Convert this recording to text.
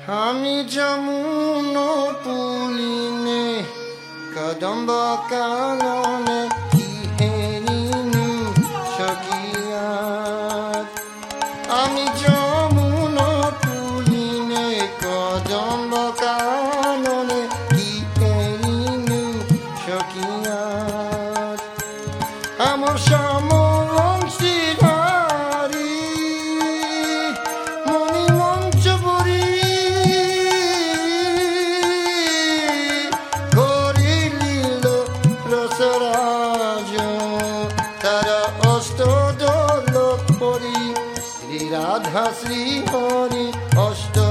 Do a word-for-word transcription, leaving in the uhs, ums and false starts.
আমি যমুন পুলিনে কদম্ব কাননে কি হেরিনু সখিয়াত। আমি যমুন পুলিনে কদম্ব কাননে কি হেরিনু সখিয়াত। আমার সমবংশী রাধা শ্রী হরি অষ্ট